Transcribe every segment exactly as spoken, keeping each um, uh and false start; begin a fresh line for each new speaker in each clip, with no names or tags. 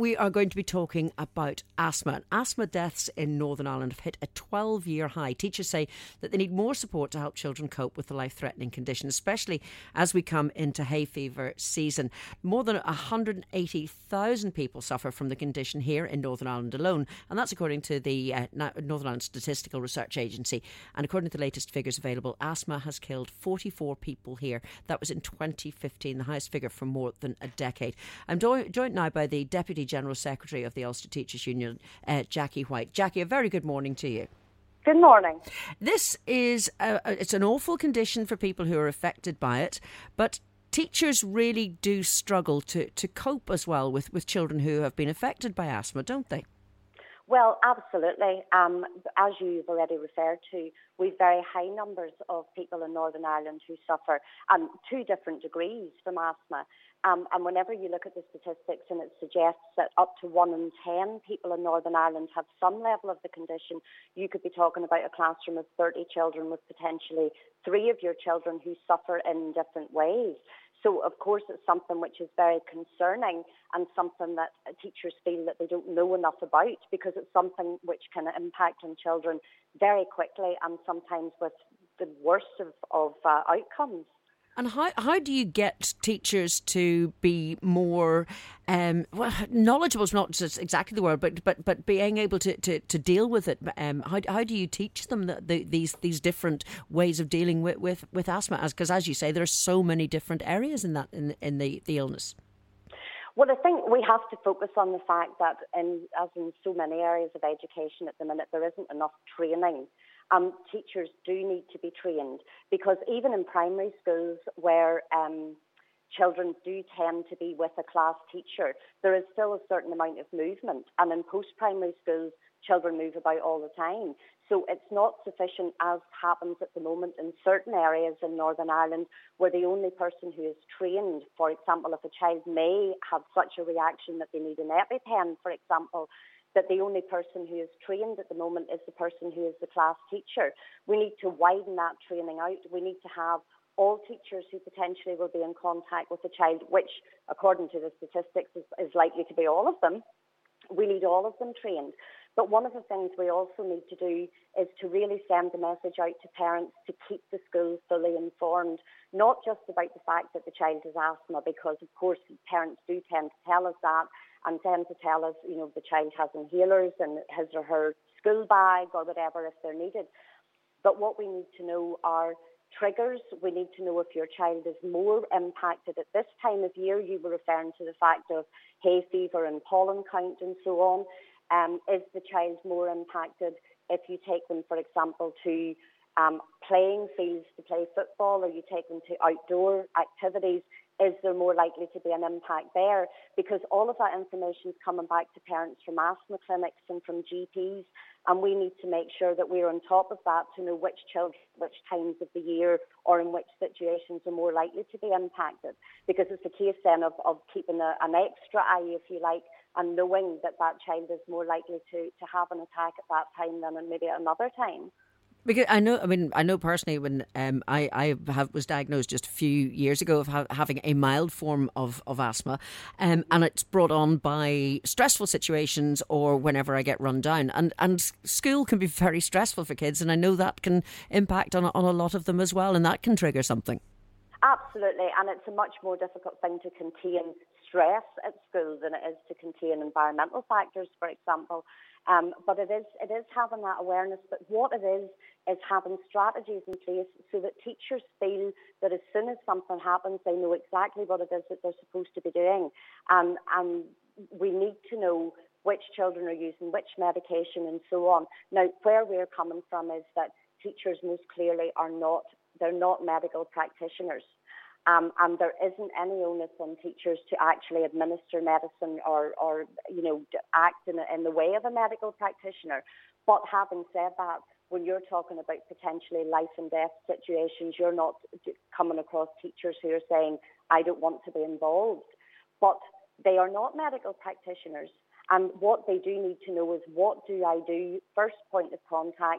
we are going to be talking about asthma. Asthma deaths in Northern Ireland have hit a twelve-year high. Teachers say that they need more support to help children cope with the life-threatening condition, especially as we come into hay fever season. More than one hundred eighty thousand people suffer from the condition here in Northern Ireland alone, and that's according to the uh, Northern Ireland Statistical Research Agency. And according to the latest figures available, asthma has killed forty-four people here. That was in twenty fifteen, the highest figure for more than a decade. I'm do- joined now by the Deputy General Secretary of the Ulster Teachers Union, uh, Jackie White. Jackie, a very good morning to you.
Good morning.
This is a, it's an awful condition for people who are affected by it, but teachers really do struggle to, to cope as well with, with children who have been affected by asthma, don't they?
Well, absolutely. Um, as you've already referred to, we've very high numbers of people in Northern Ireland who suffer um, two different degrees from asthma. Um, and whenever you look at the statistics and it suggests that up to one in ten people in Northern Ireland have some level of the condition, you could be talking about a classroom of thirty children with potentially three of your children who suffer in different ways. So, of course, it's something which is very concerning and something that teachers feel that they don't know enough about, because it's something which can impact on children very quickly and sometimes with the worst of, of uh, outcomes.
And how how do you get teachers to be more um, well, knowledgeable is not just exactly the word, but but but being able to, to, to deal with it? Um, how how do you teach them the, the, these these different ways of dealing with, with, with asthma? As because as you say, there are so many different areas in that in in the, the illness.
Well, I think we have to focus on the fact that, in, as in so many areas of education at the minute, there isn't enough training. Um, teachers do need to be trained, because even in primary schools where um, children do tend to be with a class teacher, there is still a certain amount of movement. And in post-primary schools, children move about all the time. So it's not sufficient, as happens at the moment in certain areas in Northern Ireland, where the only person who is trained, for example, if a child may have such a reaction that they need an EpiPen, for example, that the only person who is trained at the moment is the person who is the class teacher. We need to widen that training out. We need to have all teachers who potentially will be in contact with the child, which, according to the statistics, is, is likely to be all of them. We need all of them trained. But one of the things we also need to do is to really send the message out to parents to keep the schools fully informed, not just about the fact that the child has asthma, because, of course, parents do tend to tell us that, and tend to tell us, you know, the child has inhalers in his or her school bag or whatever if they're needed. But what we need to know are triggers. We need to know if your child is more impacted at this time of year. You were referring to the fact of hay fever and pollen count and so on. Um, is the child more impacted if you take them, for example, to um, playing fields to play football, or you take them to outdoor activities? Is there more likely to be an impact there? Because all of that information is coming back to parents from asthma clinics and from G Ps, and we need to make sure that we're on top of that to know which children, which times of the year or in which situations are more likely to be impacted. Because it's a case then of, of keeping a, an extra eye, if you like, and knowing that that child is more likely to, to have an attack at that time than maybe at another time.
Because I know, I mean, I know personally when um, I, I have, was diagnosed just a few years ago of ha- having a mild form of, of asthma, um, and it's brought on by stressful situations or whenever I get run down. And, and school can be very stressful for kids, and I know that can impact on, on a lot of them as well, and that can trigger something.
Absolutely, and it's a much more difficult thing to contain stress at school than it is to contain environmental factors, for example. Um, but it is it is having that awareness. But what it is is having strategies in place so that teachers feel that as soon as something happens, they know exactly what it is that they're supposed to be doing. Um, and we need to know which children are using which medication and so on. Now, where we're coming from is that teachers most clearly are not, they're not medical practitioners. Um, and there isn't any onus on teachers to actually administer medicine or, or you know, act in, in the way of a medical practitioner. But having said that, when you're talking about potentially life and death situations, you're not coming across teachers who are saying, I don't want to be involved. But they are not medical practitioners. And what they do need to know is, what do I do, first point of contact,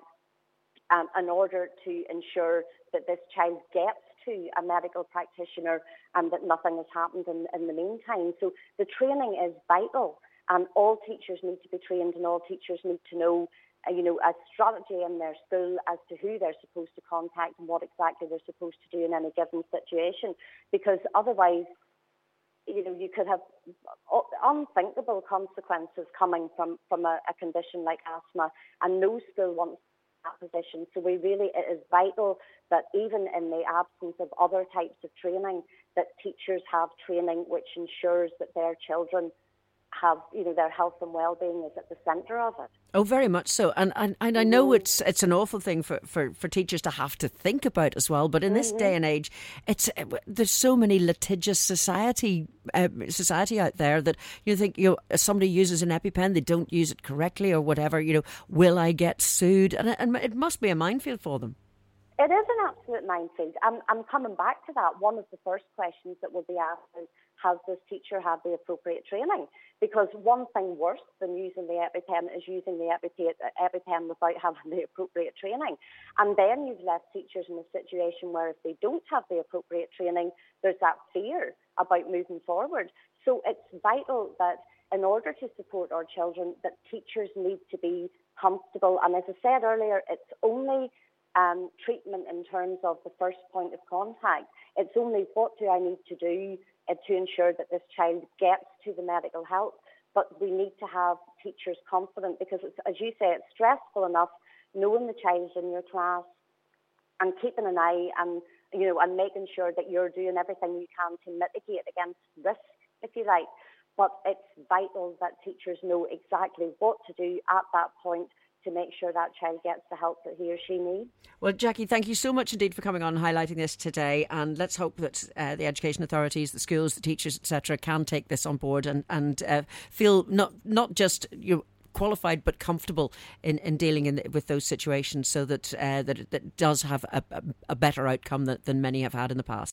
um, in order to ensure that this child gets to a medical practitioner and that nothing has happened in, in the meantime. So the training is vital. and all teachers need to be trained, and all teachers need to know, uh, you know, a strategy in their school as to who they're supposed to contact and what exactly they're supposed to do in any given situation, because otherwise, you know, you could have unthinkable consequences coming from, from a, a condition like asthma, and no school wants that position. So we really, it is vital that even in the absence of other types of training, that teachers have training which ensures that their children have, you know, their health and well-being is at the centre of it.
Oh, very much so. And and, and I know it's it's an awful thing for, for, for teachers to have to think about as well. But in this mm-hmm. day and age, it's there's so many litigious society uh, society out there that you think, you know, if somebody uses an EpiPen, they don't use it correctly or whatever, you know, will I get sued? And, and it must be a minefield for them.
It is an absolute minefield. I'm, I'm coming back to that. One of the first questions that will be asked is, has this teacher had the appropriate training? Because one thing worse than using the EpiPen is using the EpiPen without having the appropriate training. And then you've left teachers in a situation where if they don't have the appropriate training, there's that fear about moving forward. So it's vital that in order to support our children, that teachers need to be comfortable. And as I said earlier, it's only Um, treatment in terms of the first point of contact. It's only what do I need to do uh, to ensure that this child gets to the medical help. But we need to have teachers confident, because, it's, as you say, it's stressful enough knowing the child's in your class and keeping an eye and, you know, and making sure that you're doing everything you can to mitigate against risk, if you like. But it's vital that teachers know exactly what to do at that point to make sure that child gets the help that he or she needs.
Well, Jackie, thank you so much indeed for coming on and highlighting this today, and let's hope that uh, the education authorities, the schools, the teachers, et cetera, can take this on board and, and uh, feel not not just you know, qualified but comfortable in, in dealing in, with those situations, so that uh, that it, that it does have a, a, a better outcome than, than many have had in the past.